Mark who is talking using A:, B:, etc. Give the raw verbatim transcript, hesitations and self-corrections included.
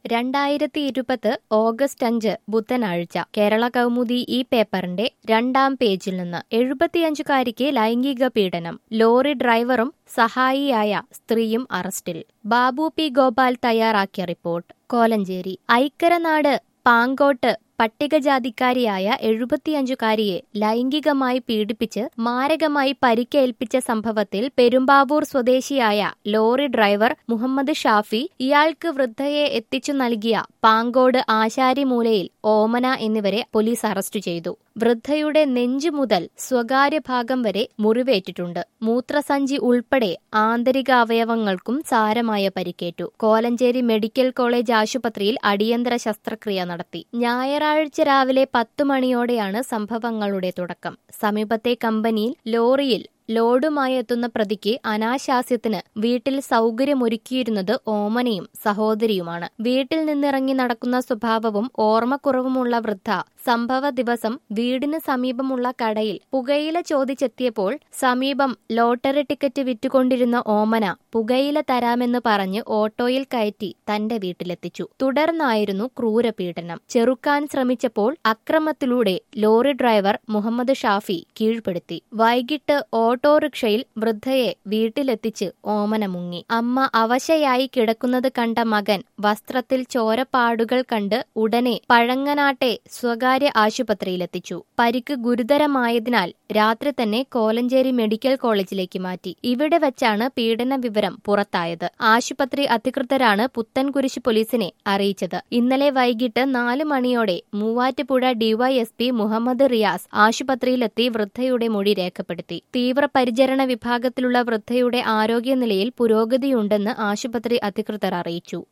A: രണ്ടായിരത്തി ഇരുപത് ഓഗസ്റ്റ് അഞ്ച് ബുധനാഴ്ച കേരള കൗമുദി ഈ പേപ്പറിന്റെ രണ്ടാം പേജിൽ നിന്ന് എഴുപത്തിയഞ്ചുകാരിക്ക് ലൈംഗിക പീഡനം ലോറി ഡ്രൈവറും സഹായിയായ സ്ത്രീയും അറസ്റ്റിൽ. ബാബു പി ഗോപാൽ തയ്യാറാക്കിയ റിപ്പോർട്ട്. കോലഞ്ചേരി ഐക്കരനാട് പാങ്കോട്ട് പട്ടികജാതിക്കാരിയായ എഴുപത്തിയഞ്ചുകാരിയെ ലൈംഗികമായി പീഡിപ്പിച്ച് മാരകമായി പരിക്കേൽപ്പിച്ച സംഭവത്തിൽ പെരുമ്പാവൂർ സ്വദേശിയായ ലോറി ഡ്രൈവർ മുഹമ്മദ് ഷാഫി, ഇയാൾക്ക് വൃദ്ധയെ എത്തിച്ചു നൽകിയ പാങ്കോട് ആശാരിമൂലയിൽ ഓമന എന്നിവരെ പോലീസ് അറസ്റ്റ് ചെയ്തു. വൃദ്ധയുടെ നെഞ്ചു മുതൽ സ്വകാര്യ ഭാഗം വരെ മുറിവേറ്റിട്ടുണ്ട്. മൂത്രസഞ്ചി ഉൾപ്പെടെ ആന്തരിക അവയവങ്ങൾക്കും സാരമായ പരിക്കേറ്റു. കോലഞ്ചേരി മെഡിക്കൽ കോളേജ് ആശുപത്രിയിൽ അടിയന്തര ശസ്ത്രക്രിയ നടത്തി. ഞായറാഴ്ച രാവിലെ പത്തു മണിയോടെയാണ് സംഭവങ്ങളുടെ തുടക്കം. സമീപത്തെ കമ്പനിയിൽ ലോറിയിൽ ലോഡുമായി എത്തുന്ന പ്രതിക്ക് അനാശാസ്യത്തിന് വീട്ടിൽ സൗകര്യമൊരുക്കിയിരുന്നത് ഓമനയും സഹോദരിയുമാണ്. വീട്ടിൽ നിന്നിറങ്ങി നടക്കുന്ന സ്വഭാവവും ഓർമ്മക്കുറവുമുള്ള വൃദ്ധ സംഭവ ദിവസം വീടിന് സമീപമുള്ള കടയിൽ പുകയില ചോദിച്ചെത്തിയപ്പോൾ സമീപം ലോട്ടറി ടിക്കറ്റ് വിറ്റുകൊണ്ടിരുന്ന ഓമന പുകയില തരാമെന്ന് പറഞ്ഞ് ഓട്ടോയിൽ കയറ്റി തന്റെ വീട്ടിലെത്തിച്ചു. തുടർന്നായിരുന്നു ക്രൂരപീഡനം. ചെറുക്കാൻ ശ്രമിച്ചപ്പോൾ അക്രമത്തിലൂടെ ലോറി ഡ്രൈവർ മുഹമ്മദ് ഷാഫി കീഴ്പ്പെടുത്തി. വൈകിട്ട് ഓട്ടോറിക്ഷയിൽ വൃദ്ധയെ വീട്ടിലെത്തിച്ച് ഓമന മുങ്ങി. അമ്മ അവശയായി കിടക്കുന്നത് കണ്ട മകൻ വസ്ത്രത്തിൽ ചോരപ്പാടുകൾ കണ്ട് ഉടനെ പഴങ്ങനാട്ടെ സ്വകാര്യ ആശുപത്രിയിലെത്തിച്ചു. പരിക്ക് ഗുരുതരമായതിനാൽ രാത്രി തന്നെ കോലഞ്ചേരി മെഡിക്കൽ കോളേജിലേക്ക് മാറ്റി. ഇവിടെ വെച്ചാണ് പീഡന വിവരം പുറത്തായത്. ആശുപത്രി അധികൃതരാണ് പുത്തൻകുരിശ് പോലീസിനെ അറിയിച്ചത്. ഇന്നലെ വൈകിട്ട് നാല് മണിയോടെ മൂവാറ്റുപുഴ ഡിവൈഎസ്പി മുഹമ്മദ് റിയാസ് ആശുപത്രിയിലെത്തി വൃദ്ധയുടെ മൊഴി രേഖപ്പെടുത്തി. തീവ്രപരിചരണ വിഭാഗത്തിലുള്ള വൃദ്ധയുടെ ആരോഗ്യനിലയിൽ പുരോഗതിയുണ്ടെന്ന് ആശുപത്രി അധികൃതർ അറിയിച്ചു.